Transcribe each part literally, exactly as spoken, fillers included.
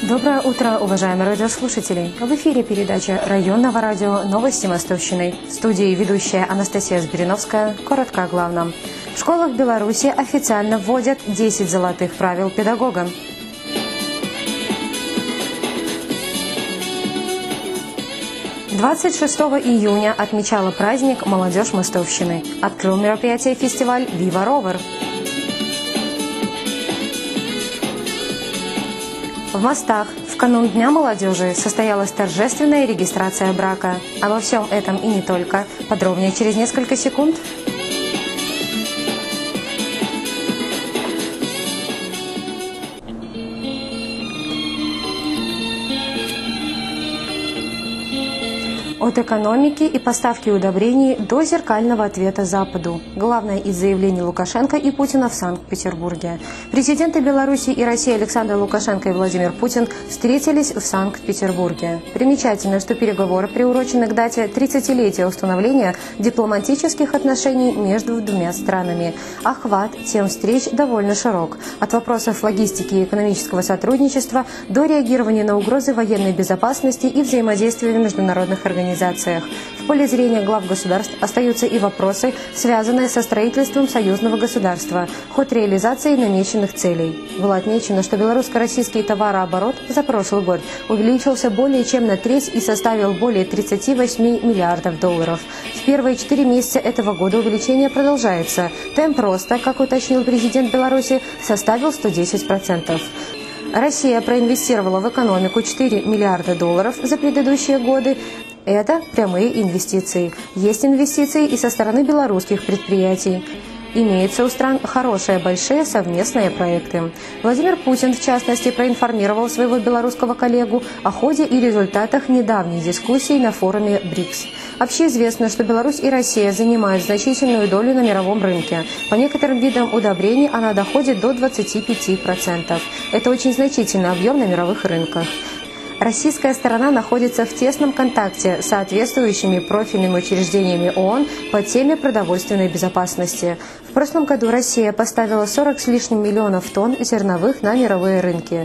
Доброе утро, уважаемые радиослушатели! В эфире передача районного радио «Новости Мостовщины». В студии ведущая Анастасия Збириновская. Коротко о главном. В школах Беларуси официально вводят десять золотых правил педагога. двадцать шестого июня отмечала праздник «Молодежь Мостовщины». Открыл мероприятие фестиваль «Вива Ровер». В Мостах в канун Дня молодежи состоялась торжественная регистрация брака. Обо всем этом и не только. Подробнее через несколько секунд. От экономики и поставки удобрений до зеркального ответа Западу. Главное из заявлений Лукашенко и Путина в Санкт-Петербурге. Президенты Беларуси и России Александр Лукашенко и Владимир Путин встретились в Санкт-Петербурге. Примечательно, что переговоры приурочены к дате тридцатилетия установления дипломатических отношений между двумя странами. Охват тем встреч довольно широк. От вопросов логистики и экономического сотрудничества до реагирования на угрозы военной безопасности и взаимодействия в международных организациях. В поле зрения глав государств остаются и вопросы, связанные со строительством союзного государства, ход реализации намеченных целей. Было отмечено, что белорусско-российский товарооборот за прошлый год увеличился более чем на треть и составил более тридцати восьми миллиардов долларов. В первые четыре месяца этого года увеличение продолжается. Темп роста, как уточнил президент Беларуси, составил сто десять процентов. Россия проинвестировала в экономику четыре миллиарда долларов за предыдущие годы. Это прямые инвестиции. Есть инвестиции и со стороны белорусских предприятий. Имеются у стран хорошие, большие совместные проекты. Владимир Путин, в частности, проинформировал своего белорусского коллегу о ходе и результатах недавней дискуссии на форуме БРИКС. Общеизвестно, что Беларусь и Россия занимают значительную долю на мировом рынке. По некоторым видам удобрений она доходит до двадцати пяти процентов. Это очень значительный объем на мировых рынках. Российская сторона находится в тесном контакте с соответствующими профильными учреждениями ООН по теме продовольственной безопасности. В прошлом году Россия поставила сорок с лишним миллионов тонн зерновых на мировые рынки.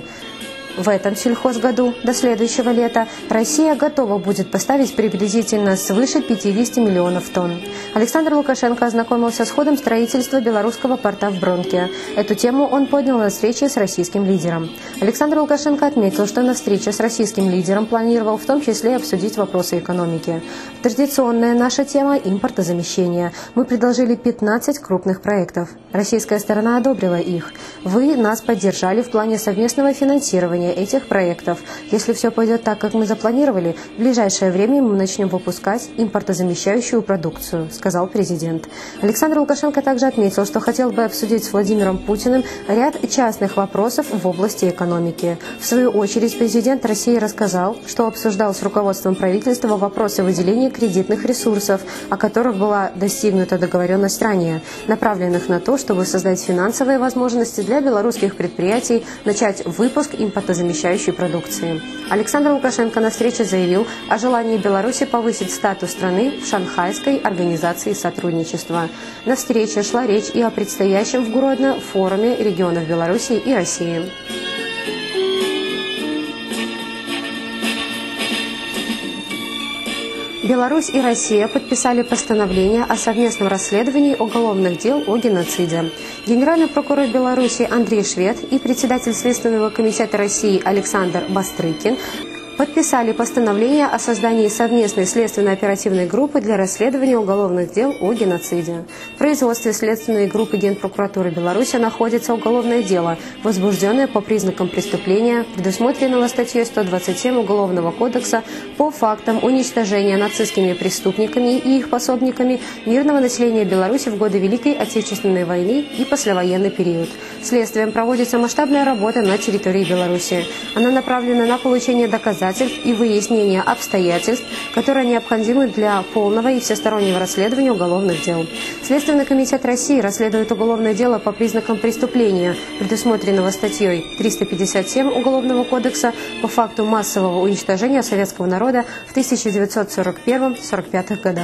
В этом сельхозгоду до следующего лета Россия готова будет поставить приблизительно свыше пятидесяти миллионов тонн. Александр Лукашенко ознакомился с ходом строительства белорусского порта в Бронке. Эту тему он поднял на встрече с российским лидером. Александр Лукашенко отметил, что на встрече с российским лидером планировал в том числе обсудить вопросы экономики. Традиционная наша тема – импортозамещение. Мы предложили пятнадцать крупных проектов. Российская сторона одобрила их. Вы нас поддержали в плане совместного финансирования этих проектов. Если все пойдет так, как мы запланировали, в ближайшее время мы начнем выпускать импортозамещающую продукцию, сказал президент. Александр Лукашенко также отметил, что хотел бы обсудить с Владимиром Путиным ряд частных вопросов в области экономики. В свою очередь президент России рассказал, что обсуждал с руководством правительства вопросы выделения кредитных ресурсов, о которых была достигнута договоренность ранее, направленных на то, чтобы создать финансовые возможности для белорусских предприятий начать выпуск импортозамещающей замещающей продукции. Александр Лукашенко на встрече заявил о желании Беларуси повысить статус страны в Шанхайской организации сотрудничества. На встрече шла речь и о предстоящем в Гродно форуме регионов Беларуси и России. Беларусь и Россия подписали постановление о совместном расследовании уголовных дел о геноциде. Генеральный прокурор Беларуси Андрей Швед и председатель Следственного комитета России Александр Бастрыкин подписали постановление о создании совместной следственно-оперативной группы для расследования уголовных дел о геноциде. В производстве следственной группы Генпрокуратуры Беларуси находится уголовное дело, возбужденное по признакам преступления, предусмотренного статьей сто двадцать семь Уголовного кодекса по фактам уничтожения нацистскими преступниками и их пособниками мирного населения Беларуси в годы Великой Отечественной войны и послевоенный период. Следствием проводится масштабная работа на территории Беларуси. Она направлена на получение доказательств и выяснение обстоятельств, которые необходимы для полного и всестороннего расследования уголовных дел. Следственный комитет России расследует уголовное дело по признакам преступления, предусмотренного статьей триста пятьдесят семь Уголовного кодекса по факту массового уничтожения советского народа в тысяча девятьсот сорок первом — сорок пятом годах.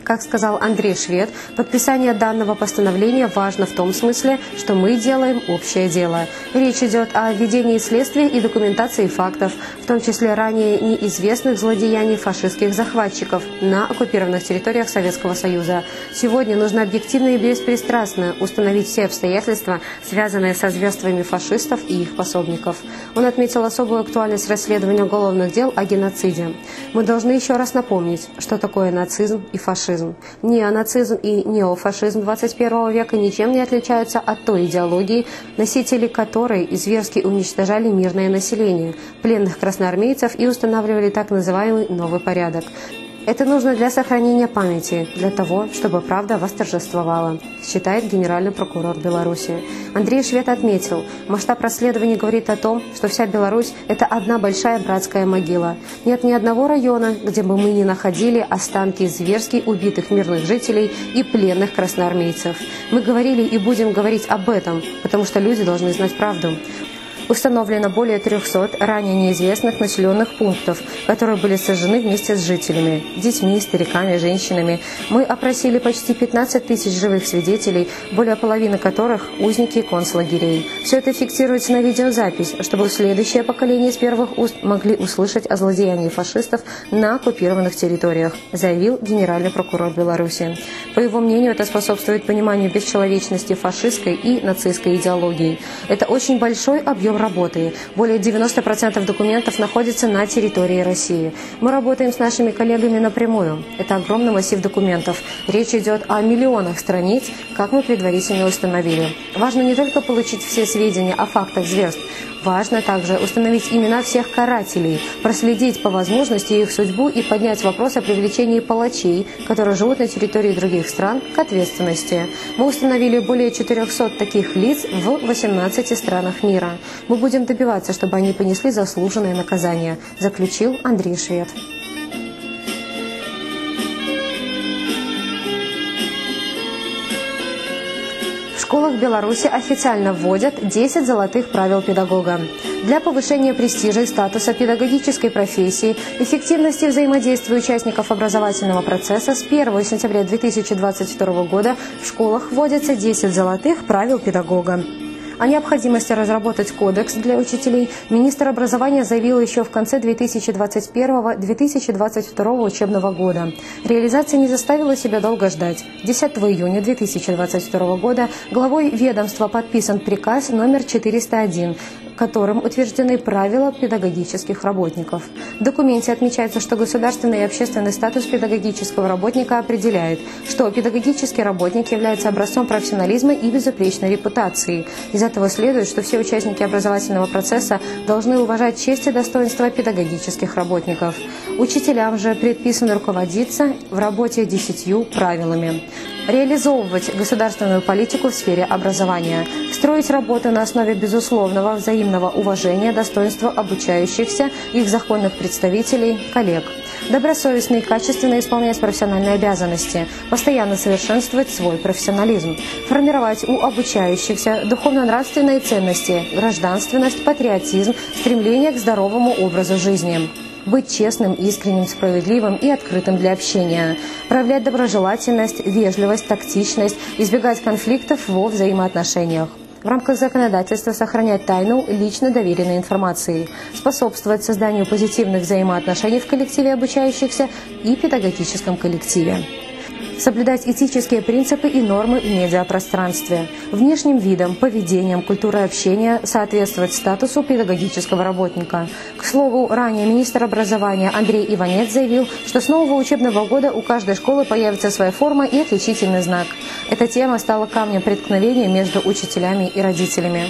Как сказал Андрей Швед, подписание данного постановления важно в том смысле, что мы делаем общее дело. Речь идет о ведении следствия и документации фактов, в том числе ранее неизвестных злодеяний фашистских захватчиков на оккупированных территориях Советского Союза. Сегодня нужно объективно и беспристрастно установить все обстоятельства, связанные со зверствами фашистов и их пособников. Он отметил особую актуальность расследования уголовных дел о геноциде. Мы должны еще раз напомнить, что такое нацизм и фашизм. Неонацизм и неофашизм двадцать первого века ничем не отличаются от той идеологии, носители которой зверски уничтожали мирное население, пленных красноармейцев и устанавливали так называемый новый порядок. Это нужно для сохранения памяти, для того, чтобы правда восторжествовала, считает генеральный прокурор Беларуси. Андрей Швед отметил, масштаб расследования говорит о том, что вся Беларусь – это одна большая братская могила. Нет ни одного района, где бы мы не находили останки зверски убитых мирных жителей и пленных красноармейцев. Мы говорили и будем говорить об этом, потому что люди должны знать правду. Установлено более трёхсот ранее неизвестных населенных пунктов, которые были сожжены вместе с жителями, детьми, стариками, женщинами. Мы опросили почти пятнадцать тысяч живых свидетелей, более половины которых – узники концлагерей. Все это фиксируется на видеозапись, чтобы следующее поколение из первых уст могли услышать о злодеянии фашистов на оккупированных территориях, заявил генеральный прокурор Беларуси. По его мнению, это способствует пониманию бесчеловечности фашистской и нацистской идеологии. Это очень большой объем работы. Более девяноста процентов документов находятся на территории России. Мы работаем с нашими коллегами напрямую. Это огромный массив документов. Речь идет о миллионах страниц, как мы предварительно установили. Важно не только получить все сведения о фактах зверств, важно также установить имена всех карателей, проследить по возможности их судьбу и поднять вопрос о привлечении палачей, которые живут на территории других стран, к ответственности. Мы установили более четырёхсот таких лиц в восемнадцати странах мира. Мы будем добиваться, чтобы они понесли заслуженное наказание, заключил Андрей Швед. В школах Беларуси официально вводят десять золотых правил педагога. Для повышения престижа и статуса педагогической профессии, эффективности взаимодействия участников образовательного процесса с первого сентября две тысячи двадцать второго года в школах вводятся десять золотых правил педагога. О необходимости разработать кодекс для учителей министр образования заявил еще в конце две тысячи двадцать первого — две тысячи двадцать второго учебного года. Реализация не заставила себя долго ждать. десятого июня две тысячи двадцать второго года главой ведомства подписан приказ номер четыреста один, которым утверждены правила педагогических работников. В документе отмечается, что государственный и общественный статус педагогического работника определяет, что педагогический работник является образцом профессионализма и безупречной репутации. Из этого следует, что все участники образовательного процесса должны уважать честь и достоинство педагогических работников. Учителям же предписано руководиться в работе десятью правилами. Реализовывать государственную политику в сфере образования. Строить работу на основе безусловного взаимного уважения, достоинства обучающихся, их законных представителей, коллег. Добросовестно и качественно исполнять профессиональные обязанности, постоянно совершенствовать свой профессионализм, формировать у обучающихся духовно-нравственные ценности, гражданственность, патриотизм, стремление к здоровому образу жизни. Быть честным, искренним, справедливым и открытым для общения. Проявлять доброжелательность, вежливость, тактичность, избегать конфликтов во взаимоотношениях. В рамках законодательства сохранять тайну лично доверенной информации. Способствовать созданию позитивных взаимоотношений в коллективе обучающихся и педагогическом коллективе. Соблюдать этические принципы и нормы в медиапространстве. Внешним видом, поведением, культурой общения соответствовать статусу педагогического работника. К слову, ранее министр образования Андрей Иванец заявил, что с нового учебного года у каждой школы появится своя форма и отличительный знак. Эта тема стала камнем преткновения между учителями и родителями.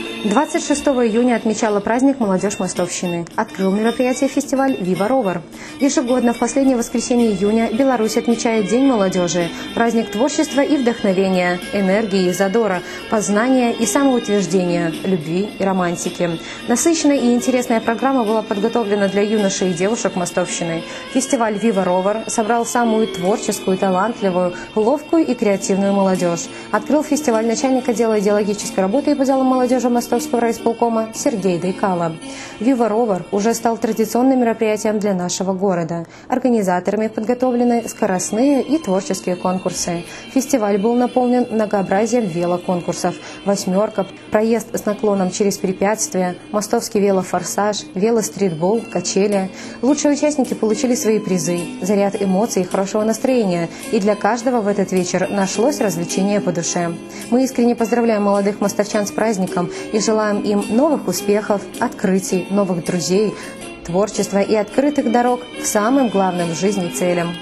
двадцать шестого июня отмечала праздник «Молодежь Мостовщины». Открыл мероприятие фестиваль «Вива Ровер». Ежегодно в последнее воскресенье июня Беларусь отмечает День молодежи, праздник творчества и вдохновения, энергии и задора, познания и самоутверждения, любви и романтики. Насыщенная и интересная программа была подготовлена для юношей и девушек Мостовщины. Фестиваль «Вива Ровер» собрал самую творческую, талантливую, ловкую и креативную молодежь. Открыл фестиваль начальник отдела идеологической работы и по делам молодежи Мостовского райисполкома Сергей Дайкало. «Вива Ровер» уже стал традиционным мероприятием для нашего города. Организаторами подготовлены скоростные и творческие конкурсы. Фестиваль был наполнен многообразием велоконкурсов: «Восьмерка», проезд с наклоном через препятствия, мостовский велофорсаж, велостритбол, качели. Лучшие участники получили свои призы, заряд эмоций и хорошего настроения, и для каждого в этот вечер нашлось развлечение по душе. Мы искренне поздравляем молодых мостовчан с праздником и желаем им новых успехов, открытий, новых друзей, творчества и открытых дорог к самым главным в жизни целям.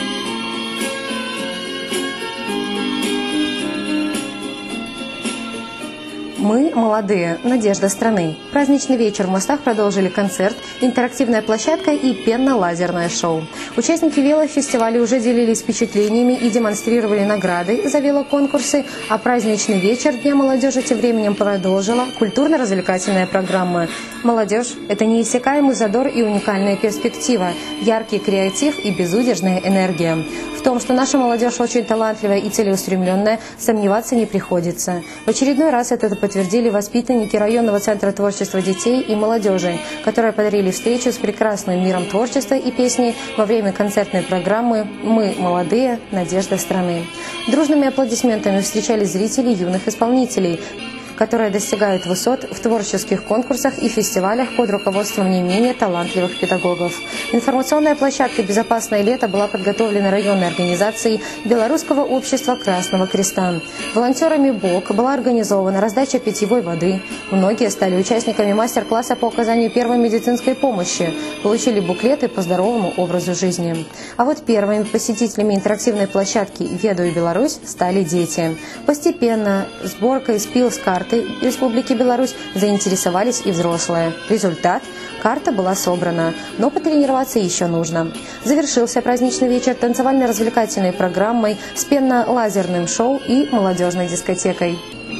Мы молодые, надежда страны. Праздничный вечер в Мостах продолжили концерт, интерактивная площадка и пенно-лазерное шоу. Участники велофестиваля уже делились впечатлениями и демонстрировали награды за велоконкурсы, а праздничный вечер Дня молодежи тем временем продолжила культурно-развлекательная программа. Молодежь – это неиссякаемый задор и уникальная перспектива, яркий креатив и безудержная энергия. В том, что наша молодежь очень талантливая и целеустремленная, сомневаться не приходится. В очередной раз это подтвердили воспитанники районного центра творчества детей и молодежи, которые подарили встречу с прекрасным миром творчества и песни во время концертной программы «Мы молодые. Надежда страны». Дружными аплодисментами встречали зрители юных исполнителей, которые достигают высот в творческих конкурсах и фестивалях под руководством не менее талантливых педагогов. Информационная площадка «Безопасное лето» была подготовлена районной организацией Белорусского общества Красного Креста. Волонтерами БОК была организована раздача питьевой воды. Многие стали участниками мастер-класса по оказанию первой медицинской помощи, получили буклеты по здоровому образу жизни. А вот первыми посетителями интерактивной площадки «Ведаю Беларусь» стали дети. Постепенно сборкой спил с карты Республики Беларусь заинтересовались и взрослые. Результат – карта была собрана, но потренироваться еще нужно. Завершился праздничный вечер танцевально-развлекательной программой с пенно-лазерным шоу и молодежной дискотекой.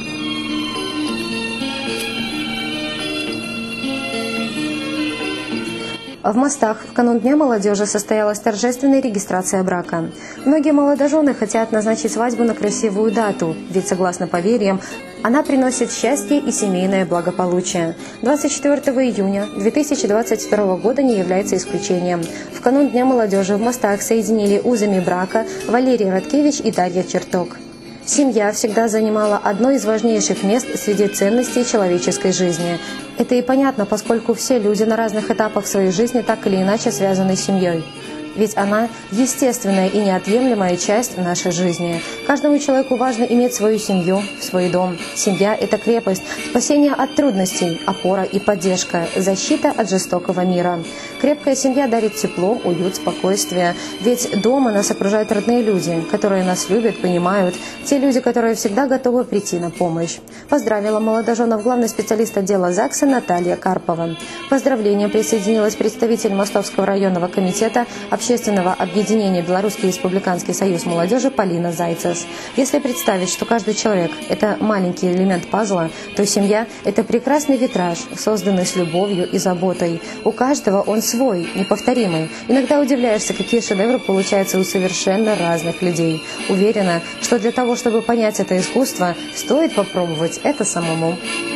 В Мостах в канун Дня молодежи состоялась торжественная регистрация брака. Многие молодожены хотят назначить свадьбу на красивую дату, ведь, согласно поверьям, она приносит счастье и семейное благополучие. двадцать четвёртого июня две тысячи двадцать второго года не является исключением. В канун Дня молодежи в Мостах соединили узами брака Валерий Радкевич и Дарья Черток. Семья всегда занимала одно из важнейших мест среди ценностей человеческой жизни. Это и понятно, поскольку все люди на разных этапах своей жизни так или иначе связаны с семьей. Ведь она естественная и неотъемлемая часть нашей жизни. Каждому человеку важно иметь свою семью, свой дом. Семья – это крепость, спасение от трудностей, опора и поддержка, защита от жестокого мира. Крепкая семья дарит тепло, уют, спокойствие. Ведь дома нас окружают родные люди, которые нас любят, понимают. Те люди, которые всегда готовы прийти на помощь. Поздравила молодоженов главный специалист отдела ЗАГСа Наталья Карпова. К поздравлениям присоединилась представитель Мостовского районного комитета общественного объединения «Белорусский республиканский союз молодежи» Полина Зайцев. Если представить, что каждый человек – это маленький элемент пазла, то семья – это прекрасный витраж, созданный с любовью и заботой. У каждого он свой, неповторимый. Иногда удивляешься, какие шедевры получаются у совершенно разных людей. Уверена, что для того, чтобы понять это искусство, стоит попробовать это самому.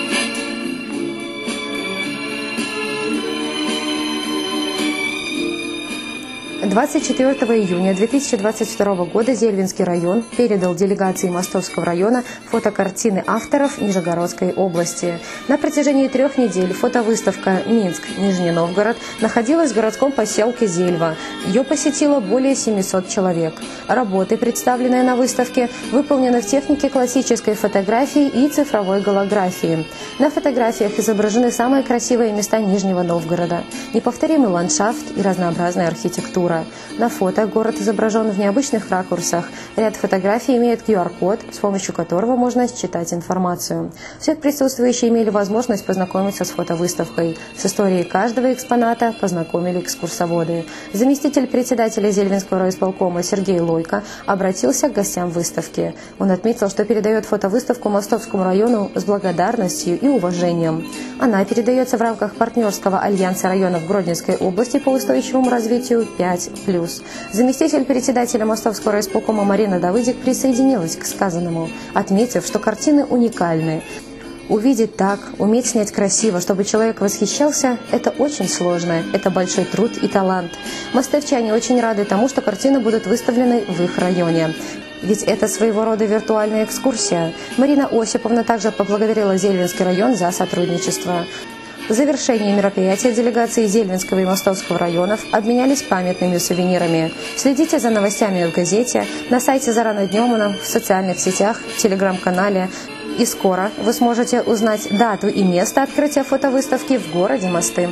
двадцать четвёртого июня две тысячи двадцать второго года Зельвинский район передал делегации Мостовского района фотокартины авторов Нижегородской области. На протяжении трех недель фотовыставка «Минск. Нижний Новгород» находилась в городском поселке Зельва. Ее посетило более семисот человек. Работы, представленные на выставке, выполнены в технике классической фотографии и цифровой голографии. На фотографиях изображены самые красивые места Нижнего Новгорода, неповторимый ландшафт и разнообразная архитектура. архитектура. На фото город изображен в необычных ракурсах. Ряд фотографий имеет ку ар код, с помощью которого можно считать информацию. Все присутствующие имели возможность познакомиться с фотовыставкой. С историей каждого экспоната познакомили экскурсоводы. Заместитель председателя Зельвинского райисполкома Сергей Лойко обратился к гостям выставки. Он отметил, что передает фотовыставку Мостовскому району с благодарностью и уважением. Она передается в рамках партнерского альянса районов Гродненской области по устойчивому развитию пять плюс. Заместитель председателя Мостовского райисполкома Марина Давыдик присоединилась к сказанному, отметив, что картины уникальны. Увидеть так, уметь снять красиво, чтобы человек восхищался – это очень сложно, это большой труд и талант. Мостовчане очень рады тому, что картины будут выставлены в их районе. Ведь это своего рода виртуальная экскурсия. Марина Осиповна также поблагодарила Зельвинский район за сотрудничество. В завершении мероприятия делегации Зельвинского и Мостовского районов обменялись памятными сувенирами. Следите за новостями в газете, на сайте «Зарано днем», в социальных сетях, в телеграм-канале. И скоро вы сможете узнать дату и место открытия фотовыставки в городе Мосты.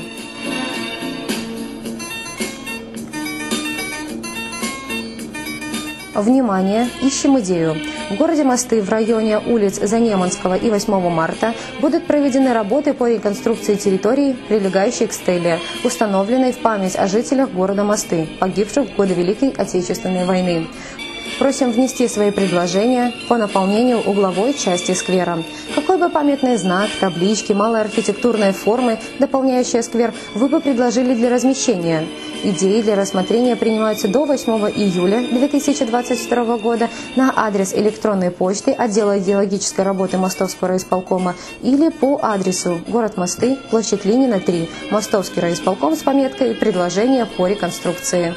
Внимание! Ищем идею. В городе Мосты в районе улиц Занеманского и восьмого марта будут проведены работы по реконструкции территории, прилегающей к стеле, установленной в память о жителях города Мосты, погибших в годы Великой Отечественной войны. Просим внести свои предложения по наполнению угловой части сквера. Какой бы памятный знак, таблички, малые архитектурные формы, дополняющие сквер, вы бы предложили для размещения? Идеи для рассмотрения принимаются до восьмого июля две тысячи двадцать второго года на адрес электронной почты отдела идеологической работы Мостовского райисполкома или по адресу город Мосты, площадь Ленина, три, Мостовский райисполком с пометкой «Предложение по реконструкции».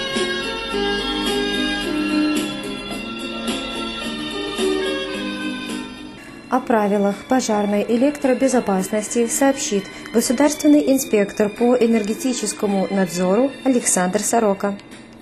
О правилах пожарной электробезопасности сообщит государственный инспектор по энергетическому надзору Александр Сорока.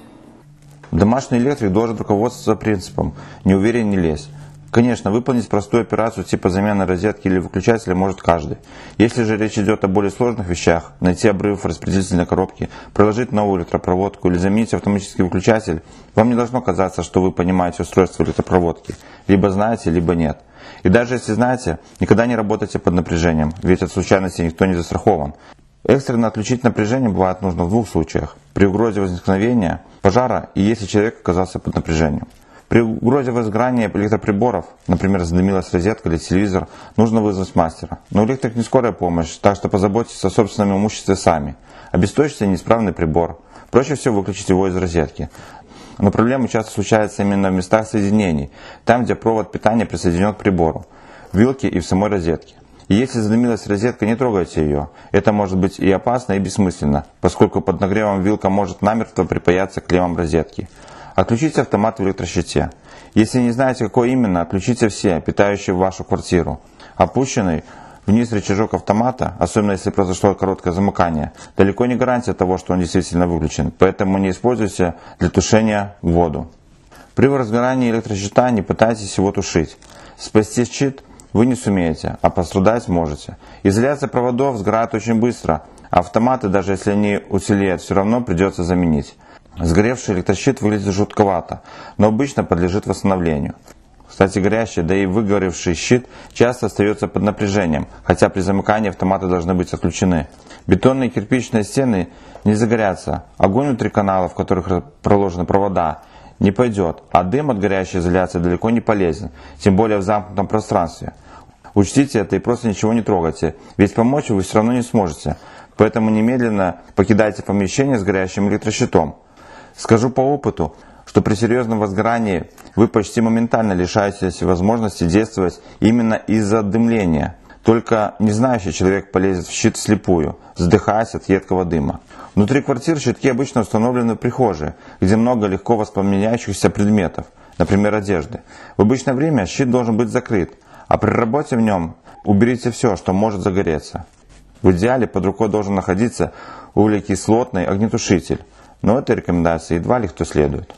Домашний электрик должен руководствоваться принципом «не уверен, не лезь». Конечно, выполнить простую операцию типа замены розетки или выключателя может каждый. Если же речь идет о более сложных вещах, найти обрыв в распределительной коробке, проложить новую электропроводку или заменить автоматический выключатель, вам не должно казаться, что вы понимаете устройство электропроводки. Либо знаете, либо нет. И даже если знаете, никогда не работайте под напряжением, ведь от случайности никто не застрахован. Экстренно отключить напряжение бывает нужно в двух случаях. При угрозе возникновения пожара и если человек оказался под напряжением. При угрозе возгорания электроприборов, например, задымилась розетка или телевизор, нужно вызвать мастера. Но электрик не скорая помощь, так что позаботьтесь о собственном имуществе сами. Обесточьте неисправный прибор. Проще всего выключить его из розетки. Но проблемы часто случаются именно в местах соединений, там, где провод питания присоединен к прибору, в вилке и в самой розетке. И если задымилась розетка, не трогайте ее. Это может быть и опасно, и бессмысленно, поскольку под нагревом вилка может намертво припаяться к клеммам розетки. Отключите автомат в электрощите. Если не знаете, какой именно, отключите все, питающие вашу квартиру. Опущенный вниз рычажок автомата, особенно если произошло короткое замыкание, далеко не гарантия того, что он действительно выключен, поэтому не используйте для тушения воду. При возгорании электрощита не пытайтесь его тушить. Спасти щит вы не сумеете, а пострадать можете. Изоляция проводов сгорает очень быстро, а автоматы, даже если они уцелеют, все равно придется заменить. Сгоревший электрощит выглядит жутковато, но обычно подлежит восстановлению. Кстати, горящий, да и выгоревший щит часто остается под напряжением, хотя при замыкании автоматы должны быть отключены. Бетонные и кирпичные стены не загорятся, огонь внутри каналов, в которых проложены провода, не пойдет, а дым от горящей изоляции далеко не полезен, тем более в замкнутом пространстве. Учтите это и просто ничего не трогайте, ведь помочь вы все равно не сможете, поэтому немедленно покидайте помещение с горящим электрощитом. Скажу по опыту, что при серьезном возгорании вы почти моментально лишаетесь возможности действовать именно из-за дымления. Только незнающий человек полезет в щит вслепую, задыхаясь от едкого дыма. Внутри квартир щитки обычно установлены в прихожей, где много легко воспламеняющихся предметов, например, одежды. В обычное время щит должен быть закрыт, а при работе в нем уберите все, что может загореться. В идеале под рукой должен находиться углекислотный огнетушитель. Но этой рекомендации едва ли кто следует.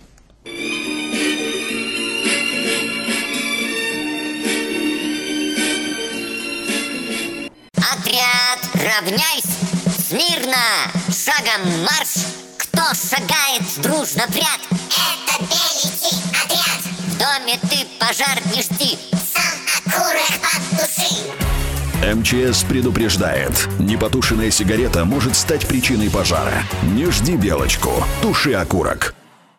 Отряд, равняйсь! Смирно! Шагом марш! Кто Кто шагает дружно в ряд? Это беличий отряд. В доме ты пожар не жди, сам окурок потуши. МЧС предупреждает, непотушенная сигарета может стать причиной пожара. Не жди белочку, туши окурок.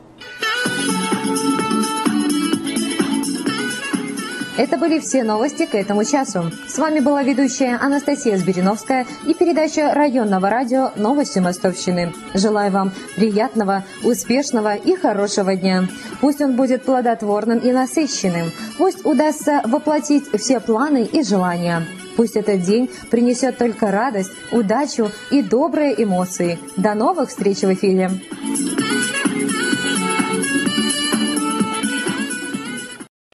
Это были все новости к этому часу. С вами была ведущая Анастасия Збириновская и передача районного радио «Новости Мостовщины». Желаю вам приятного, успешного и хорошего дня. Пусть он будет плодотворным и насыщенным. Пусть удастся воплотить все планы и желания. Пусть этот день принесет только радость, удачу и добрые эмоции. До новых встреч в эфире!